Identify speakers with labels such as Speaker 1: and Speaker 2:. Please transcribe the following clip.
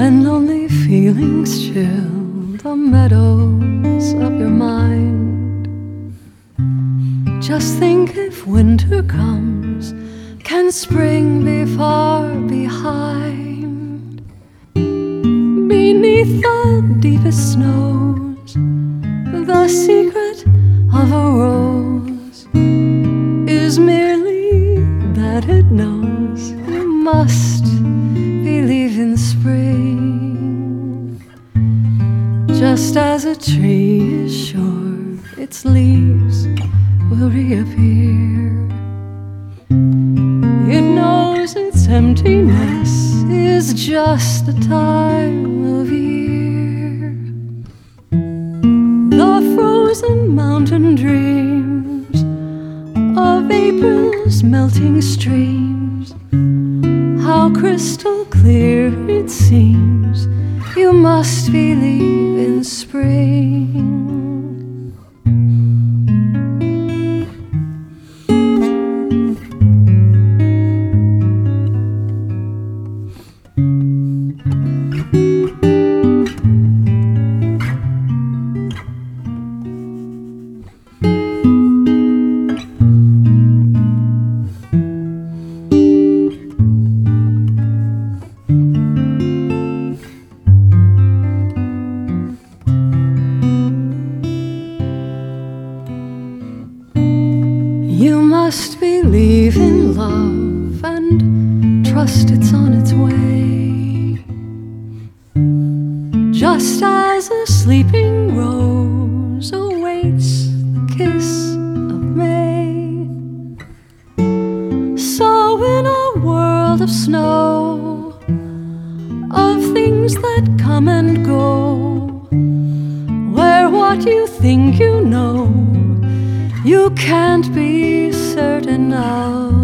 Speaker 1: when lonely feelings chill the meadows of your mind. Just think, if winter comes, can spring be far behind? Beneath the deepest snows, the secret of a rose is merely that it knows you must believe in spring. Just as a tree is sure its leaves will reappear, it knows its emptiness is just the time of year. The frozen mountain dreams of April's melting streams, how crystal clear it seems you must believe in spring. You must believe in love and trust it's on its way, just as a sleeping rose awaits the kiss of May. So in a world of snow, of things that come and go, where what you think you know you can't be certain of,